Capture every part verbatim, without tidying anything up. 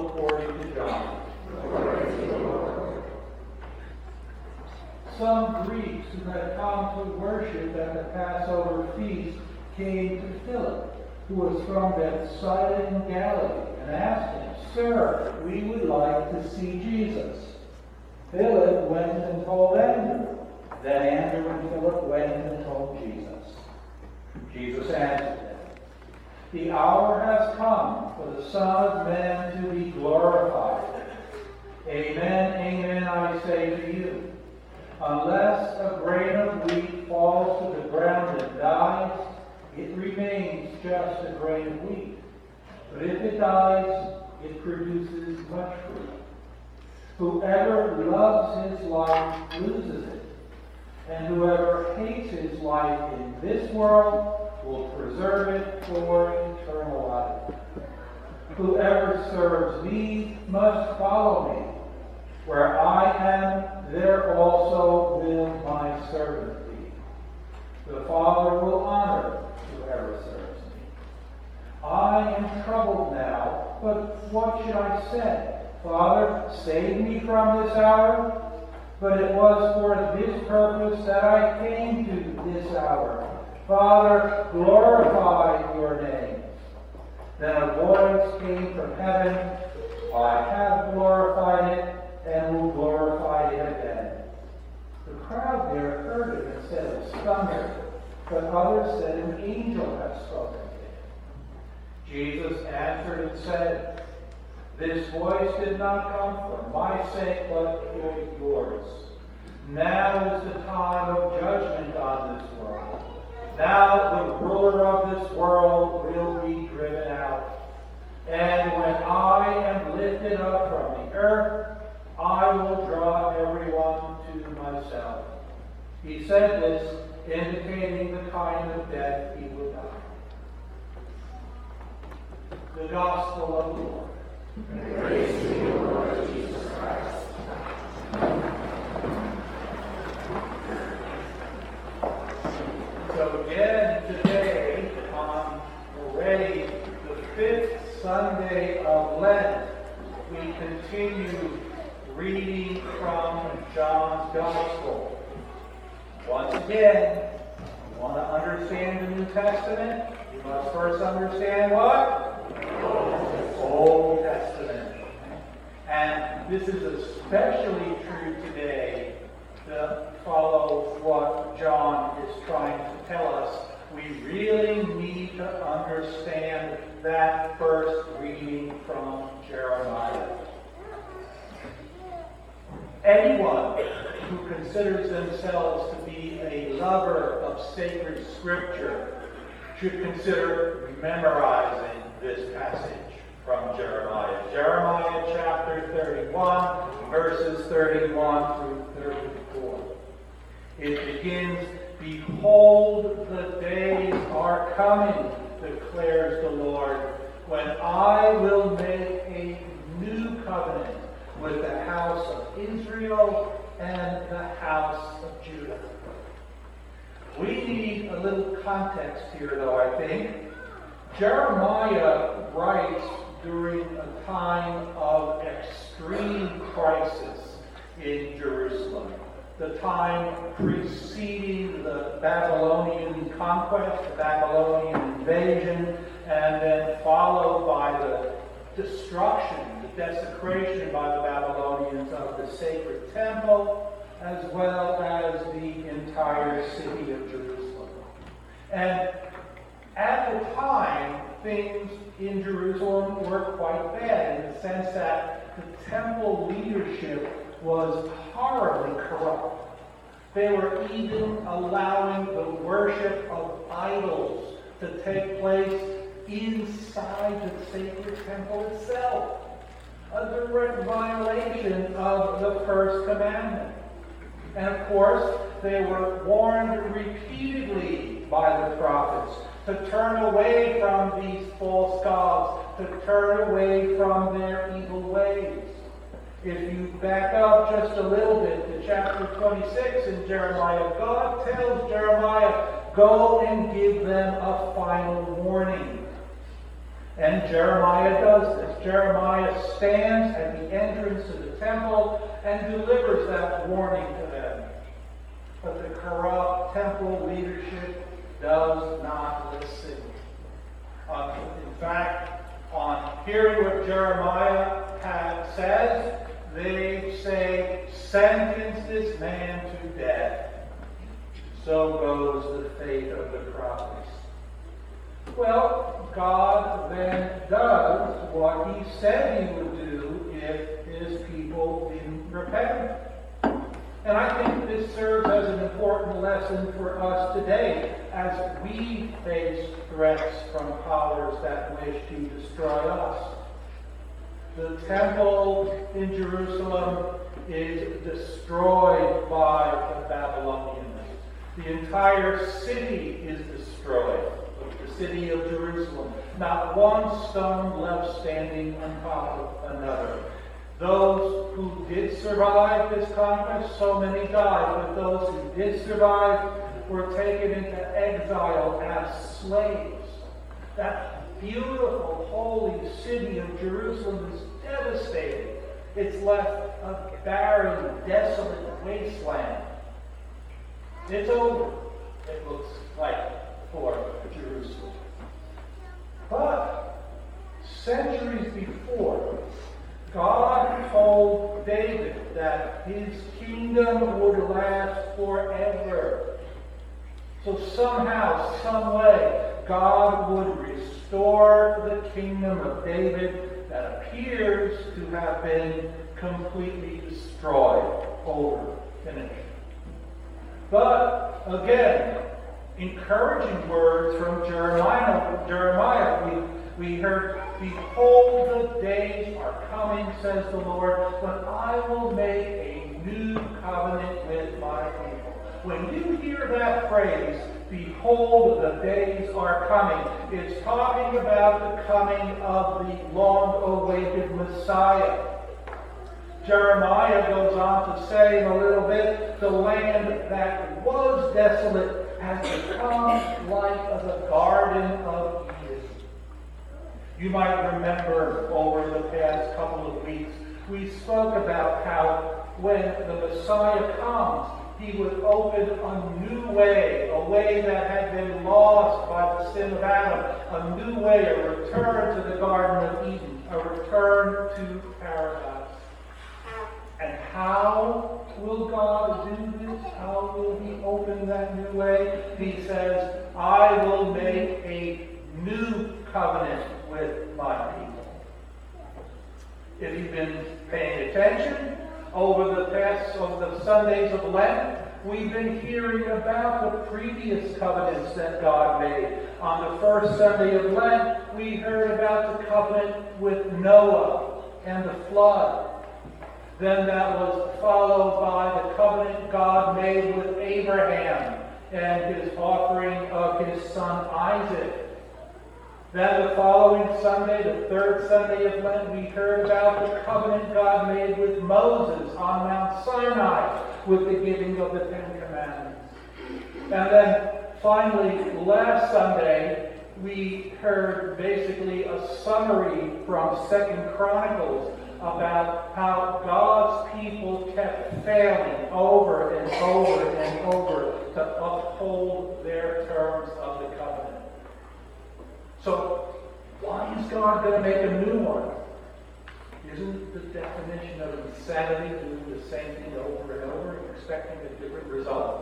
according to John. Some Greeks who had come to worship at the Passover feast came to Philip, who was from Bethsaida in Galilee, and asked him, "Sir, we would like to see Jesus." Philip went and told Andrew. Then Andrew and Philip went and told Jesus. Jesus answered them, "The hour has come for the Son of Man to be glorified. Amen, amen, I say to you, unless a grain of wheat falls to the ground and dies, it remains just a grain of wheat. But if it dies, it produces much fruit. Whoever loves his life loses it, and whoever hates his life in this world will preserve it for eternal life. Whoever serves me must follow me. Where I am, there also will my servant be. The Father will honor whoever serves me. I am troubled now, but what should I say? Father, save me from this hour? But it was for this purpose that I came to this hour. Father, glorify your name. Then a voice came from heaven, I have glorified it, and will glorify it again. The crowd there heard it and said it was thunder, but others said an angel has spoken to him. Jesus answered and said, This voice did not come for my sake, but for yours. Now is the time of judgment on this world. Now the ruler of this world will be driven out. And when I am lifted up from the earth, I will draw everyone to myself. He said this, indicating the kind of death he would die. The Gospel of the Lord. Praise to you, Lord Jesus Christ. So again today, on already the fifth Sunday of Lent, we continue reading from John's Gospel. Once again, you want to understand the New Testament, you must first understand what? Old Testament. And this is especially true today to follow what John is trying to tell us. We really need to understand that first reading from Jeremiah. Anyone who considers themselves to be a lover of sacred scripture should consider memorizing this passage from Jeremiah. Jeremiah chapter thirty-one, verses thirty-one through thirty-four. It begins, Behold, the days are coming, declares the Lord, when I will make a new covenant with the house of Israel and the house of Judah. We need a little context here, though, I think. Jeremiah writes during a time of extreme crisis in Jerusalem, the time preceding the Babylonian conquest, the Babylonian invasion, and then followed by the destruction, the desecration by the Babylonians of the sacred temple, as well as the entire city of Jerusalem. And at the time, things in Jerusalem were quite bad in the sense that the temple leadership was horribly corrupt. They were even allowing the worship of idols to take place inside the sacred temple itself, a direct violation of the first commandment. And of course, they were warned repeatedly by the prophets to turn away from these false gods, to turn away from their evil ways. If you back up just a little bit to chapter twenty-six in Jeremiah, God tells Jeremiah, go and give them a final warning. And Jeremiah does this. Jeremiah stands at the entrance to the temple and delivers that warning to them. But the corrupt temple leadership does not listen. Uh, in fact, on hearing what Jeremiah had says, they say, "Sentence this man to death." So goes the fate of the prophets. Well, God then does what he said he would do if his people didn't repent. And I think this serves as an important lesson for us today as we face threats from powers that wish to destroy us. The temple in Jerusalem is destroyed by the Babylonians. The entire city is destroyed, the city of Jerusalem. Not one stone left standing on top of another. Those who did survive this conquest, so many died, but those who did survive were taken into exile as slaves. That beautiful, holy city of Jerusalem is devastated. It's left a barren, desolate wasteland. It's over, it looks like, for Jerusalem. But centuries before, God told David that his kingdom would last forever. So somehow, some way, God would restore the kingdom of David that appears to have been completely destroyed, over, finished. But again, encouraging words from Jeremiah. Jeremiah, we we heard, "Behold, the days are coming, says the Lord, when I will make a new covenant with my people." When you hear that phrase, "Behold, the days are coming," it's talking about the coming of the long-awaited Messiah. Jeremiah goes on to say in a little bit, the land that was desolate has become like the Garden of Eden. You might remember over the past couple of weeks, we spoke about how when the Messiah comes, he would open a new way, a way that had been lost by the sin of Adam, a new way, a return to the Garden of Eden, a return to paradise. And how will God do this? How will he open that new way? He says, "I will make a new covenant with my people." If you've been paying attention over the past of the Sundays of Lent, we've been hearing about the previous covenants that God made. On the first Sunday of Lent, we heard about the covenant with Noah and the flood. Then that was followed by the covenant God made with Abraham and his offering of his son Isaac. Then the following Sunday, the third Sunday of Lent, we heard about the covenant God made with Moses on Mount Sinai with the giving of the Ten Commandments. And then finally, last Sunday, we heard basically a summary from Second Chronicles about how God's people kept failing over and over and over to uphold their terms of the covenant. So, why is God going to make a new one? Isn't the definition of insanity doing the same thing over and over, expecting a different result?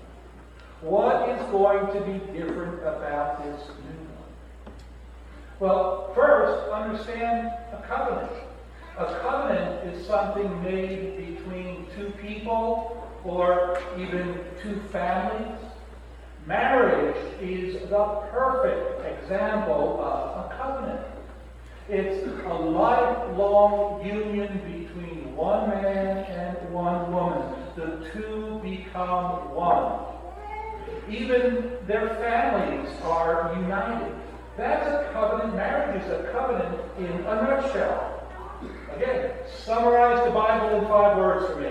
What is going to be different about this new one? Well, first, understand a covenant. A covenant is something made between two people or even two families. Marriage is the perfect example of a covenant. It's a lifelong union between one man and one woman. The two become one. Even their families are united. That's a covenant. Marriage is a covenant in a nutshell. Again, summarize the Bible in five words for me.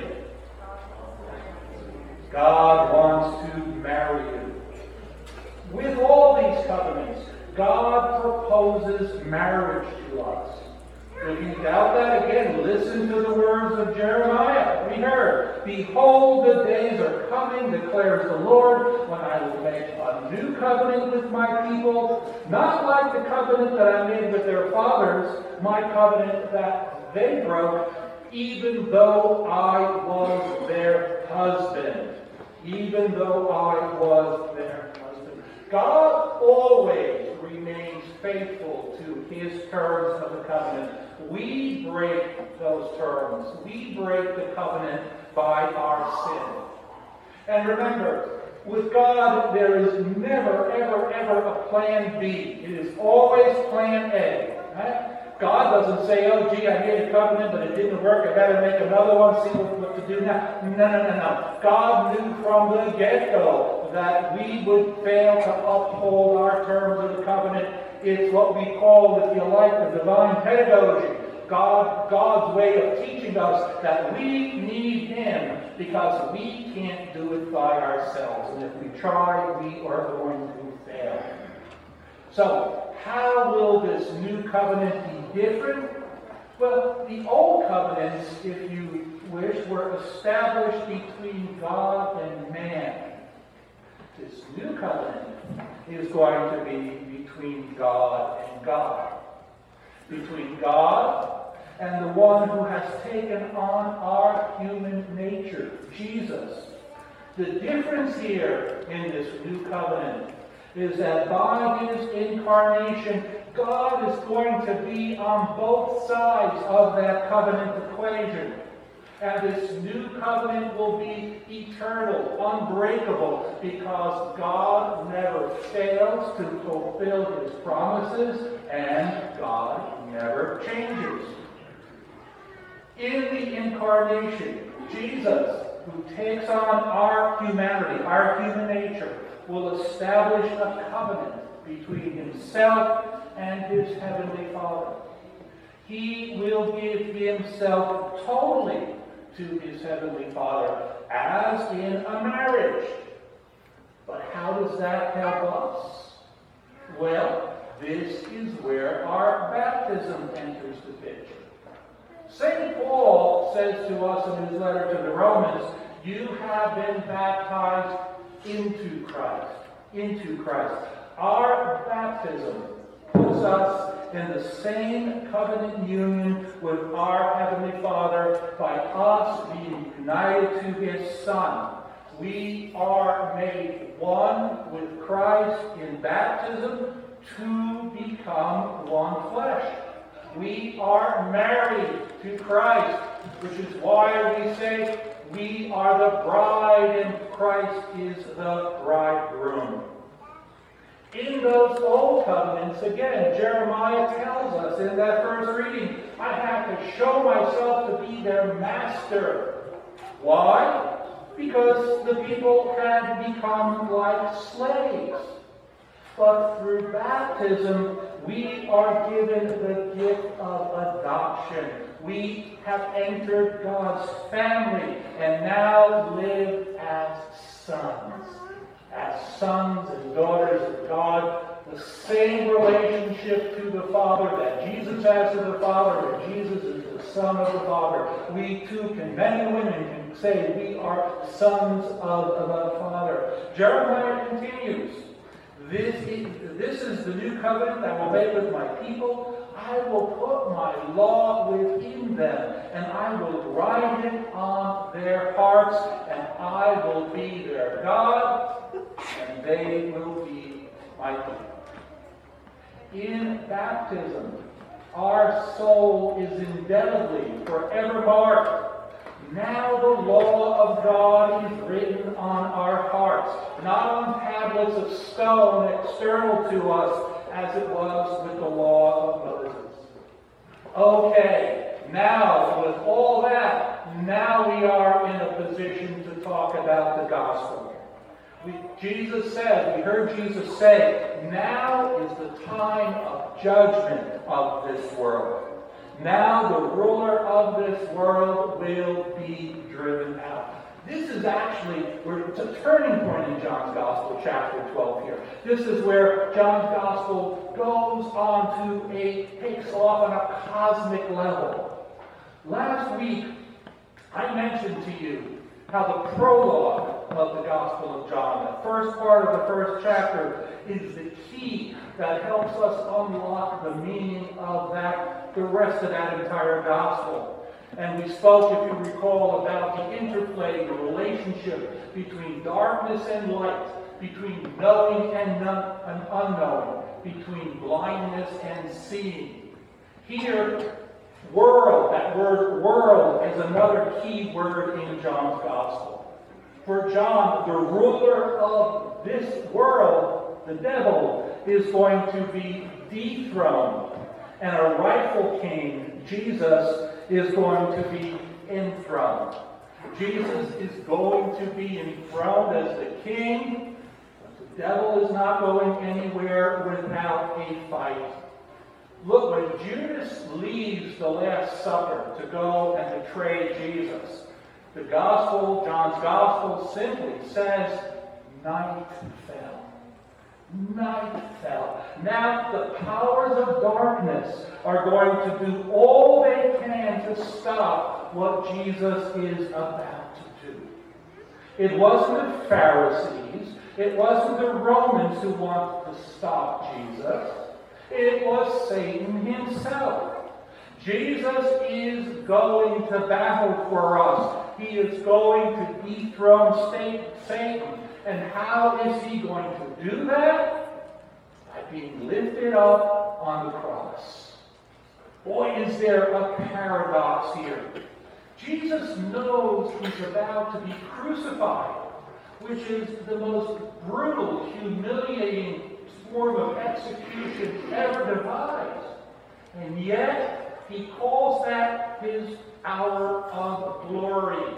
God wants to marry you. With all these covenants, God proposes marriage to us. If you doubt that, again, listen to the words of Jeremiah. We heard, "Behold, the days are coming, declares the Lord, when I will make a new covenant with my people, not like the covenant that I made with their fathers, my covenant that they broke, even though I was their husband." Even though I was their husband. God always remains faithful to his terms of the covenant. We break those terms. We break the covenant by our sin. And remember, with God, there is never, ever, ever a plan B. It is always plan A. Right? God doesn't say, "Oh, gee, I made a covenant, but it didn't work. I better make another one, see what, what to do now." No, no, no, no. God knew from the get-go that we would fail to uphold our terms of the covenant. It's what we call, if you like, the divine pedagogy. God, God's way of teaching us that we need him because we can't do it by ourselves. And if we try, we are going to fail. So, how will this new covenant be different? Well, the old covenants, if you wish, were established between God and man. This new covenant is going to be between God and God. Between God and the one who has taken on our human nature, Jesus. The difference here in this new covenant is that by his incarnation, God is going to be on both sides of that covenant equation. And this new covenant will be eternal, unbreakable, because God never fails to fulfill his promises, and God never changes. In the incarnation, Jesus, who takes on our humanity, our human nature, will establish a covenant between himself and his heavenly Father. He will give himself totally to his heavenly Father, as in a marriage. But how does that help us? Well, this is where our baptism enters the picture. Saint Paul says to us in his letter to the Romans, "You have been baptized into Christ." Into Christ. Our baptism puts us in the same covenant union with our Heavenly Father by us being united to his Son. We are made one with Christ in baptism to become one flesh. We are married to Christ, which is why we say we are the bride and Christ is the bridegroom. In those old covenants, again, Jeremiah tells us in that first reading, I have to show myself to be their master. Why? Because the people had become like slaves. But through baptism, we are given the gift of adoption. We have entered God's family and now live as sons. As sons and daughters of God, the same relationship to the Father that Jesus has to the Father, and Jesus is the Son of the Father. We too can, men and women can say we are sons of the Father. Jeremiah continues, this is, this is the new covenant that I will make with my people. I will put my law within them, and I will write it on their hearts, and I will be their God, and they will be my people. In baptism, our soul is indelibly forever marked. Now the law of God is written on our hearts, not on tablets of stone external to us, as it was with the law of Moses. Okay, now with all that, now we are in a position to talk about the gospel. We, Jesus said, we heard Jesus say, now is the time of judgment of this world. Now the ruler of this world will be driven out. This is actually, where it's a turning point in John's Gospel, chapter twelve here. This is where John's Gospel goes on to a, takes off on a cosmic level. Last week, I mentioned to you how the prologue of the Gospel of John, the first part of the first chapter, is the key that helps us unlock the meaning of that, the rest of that entire Gospel. And we spoke, if you recall, about the interplay, the relationship between darkness and light, between knowing and, non- and unknowing, between blindness and seeing. Here, world, that word world, is another key word in John's Gospel. For John, the ruler of this world, the devil, is going to be dethroned, and a rightful king, Jesus, is going to be enthroned. Jesus is going to be enthroned as the king. The devil is not going anywhere without a fight. Look, when Judas leaves the Last Supper to go and betray Jesus, the Gospel, John's Gospel, simply says, night fell. Night fell. Now the powers of darkness are going to do all they can to stop what Jesus is about to do. It wasn't the Pharisees. It wasn't the Romans who wanted to stop Jesus. It was Satan himself. Jesus is going to battle for us. He is going to dethrone Satan. And how is he going to do that? By being lifted up on the cross. Boy, is there a paradox here. Jesus knows he's about to be crucified, which is the most brutal, humiliating form of execution ever devised. And yet, he calls that his hour of glory.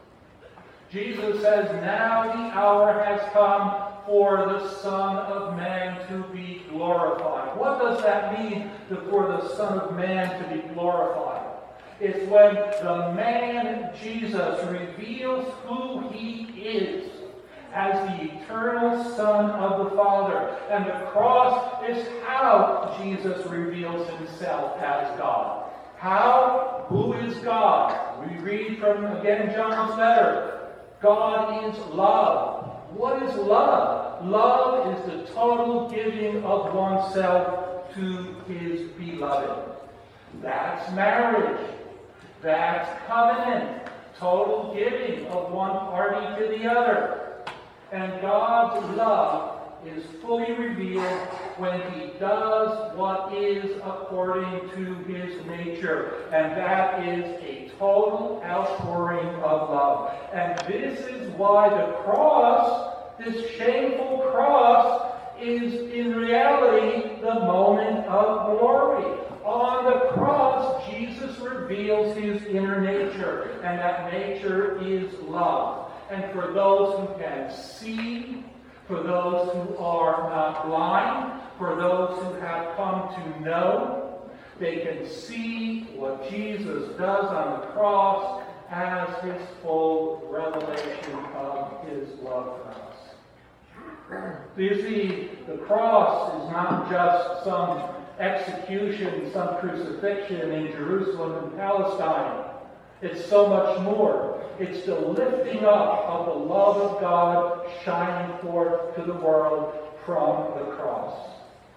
Jesus says, now the hour has come for the Son of Man to be glorified. What does that mean, for the Son of Man to be glorified? It's when the man Jesus reveals who he is as the eternal Son of the Father. And the cross is how Jesus reveals himself as God. How? Who is God? We read from, again, John's letter. God is love. What is love? Love is the total giving of oneself to his beloved. That's marriage. That's covenant. Total giving of one party to the other. And God's love is fully revealed when he does what is according to his nature. And that is a total outpouring of love. And this is why the cross, this shameful cross, is in reality the moment of glory. On the cross, Jesus reveals his inner nature, and that nature is love. And for those who can see, for those who are not blind, for those who have come to know, they can see what Jesus does on the cross as his full revelation of his love for us. You see, the cross is not just some execution, some crucifixion in Jerusalem and Palestine. It's so much more. It's the lifting up of the love of God shining forth to the world from the cross.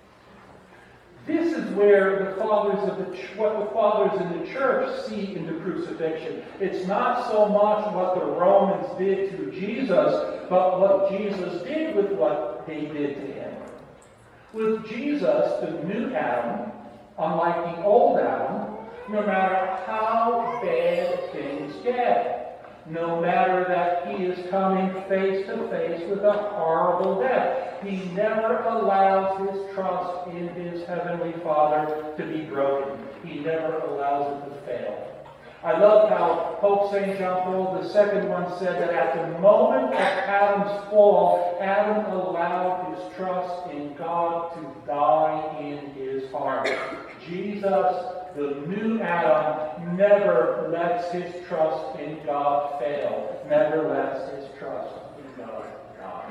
This is where the fathers of the ch- what the fathers in the church see in the crucifixion. It's not so much what the Romans did to Jesus, but what Jesus did with what they did to him. With Jesus, the new Adam, unlike the old Adam, no matter how bad things get, no matter that he is coming face to face with a horrible death, he never allows his trust in his heavenly Father to be broken. He never allows it to fail. I love how Pope Saint John Paul the Second once said that at the moment of Adam's fall, Adam allowed his trust in God to die in his heart. Jesus, The new Adam never lets his trust in God fail, never lets his trust in God die.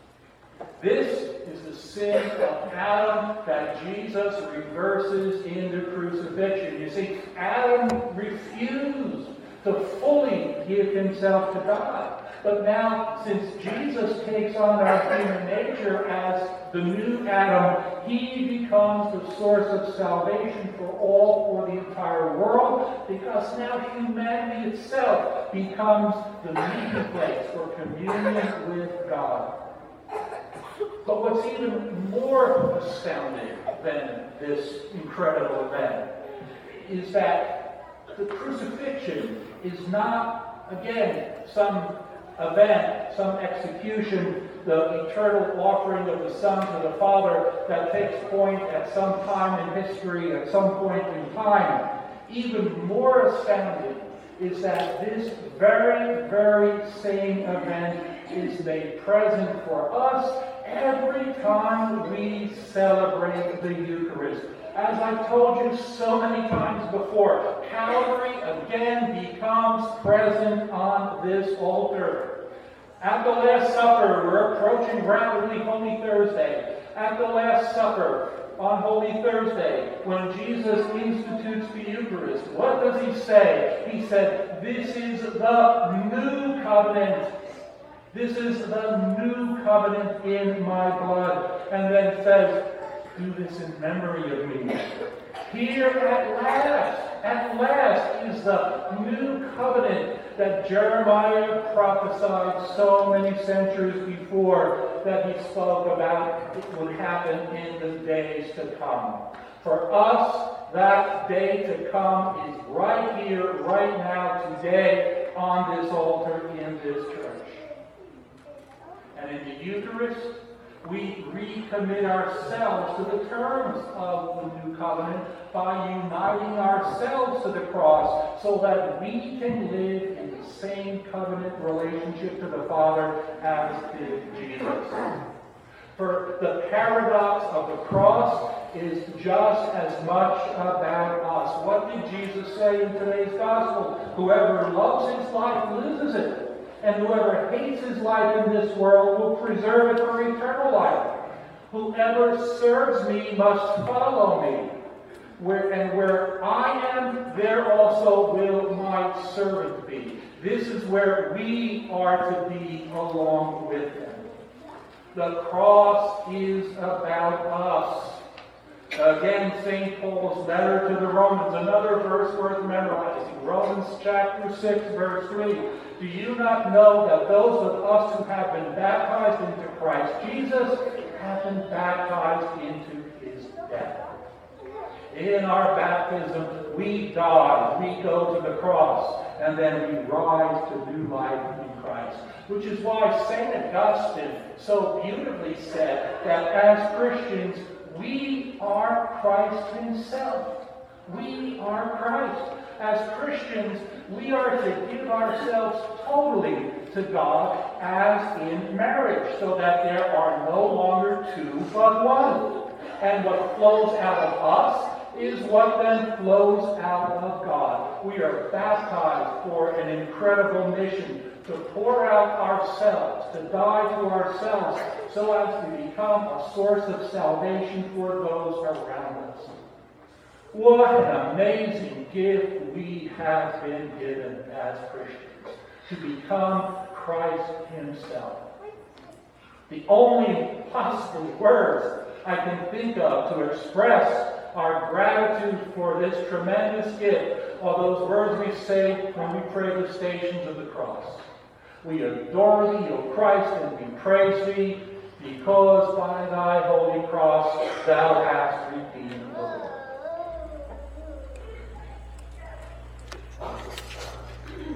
This is the sin of Adam that Jesus reverses in the crucifixion. You see, Adam refused to fully give himself to God. But now, since Jesus takes on our human nature as the new Adam, he becomes the source of salvation for all, for the entire world, because now humanity itself becomes the meeting place for communion with God. But what's even more astounding than this incredible event is that the crucifixion is not, again, some event, some execution, the eternal offering of the Son to the Father that takes point at some time in history, at some point in time. Even more astounding is that this very, very same event is made present for us every time we celebrate the Eucharist. As I've told you so many times before, Calvary again becomes present on this altar. At the Last Supper, we're approaching rapidly Holy Thursday. At the Last Supper, on Holy Thursday, when Jesus institutes the Eucharist, what does he say? He said, "This is the new covenant. This is the new covenant in my blood." And then says, "Do this in memory of me." Here at last, at last is the new covenant that Jeremiah prophesied so many centuries before, that he spoke about it would happen in the days to come. For us, that day to come is right here, right now, today, on this altar in this church. And in the Eucharist, we recommit ourselves to the terms of the new covenant by uniting ourselves to the cross, so that we can live in the same covenant relationship to the Father as did Jesus. For the paradox of the cross is just as much about us. What did Jesus say in today's gospel? Whoever loves his life loses it. And whoever hates his life in this world will preserve it for eternal life. Whoever serves me must follow me. Where, and where I am, there also will my servant be. This is where we are to be along with him. The cross is about us. Again, Saint Paul's letter to the Romans, another verse worth memorizing. Romans chapter six, verse three. Do you not know that those of us who have been baptized into Christ Jesus have been baptized into his death? In our baptism, we die, we go to the cross, and then we rise to new life in Christ. Which is why Saint Augustine so beautifully said that as Christians, we are Christ himself. We are Christ. As Christians, we are to give ourselves totally to God as in marriage, so that there are no longer two but one. And what flows out of us is what then flows out of God. We are baptized for an incredible mission, to pour out ourselves, to die to ourselves, so as to become a source of salvation for those around us. What an amazing gift we have been given as Christians, to become Christ himself. The only possible words I can think of to express our gratitude for this tremendous gift are those words we say when we pray the Stations of the Cross. We adore thee, O Christ, and we praise thee, because by thy holy cross thou hast redeemed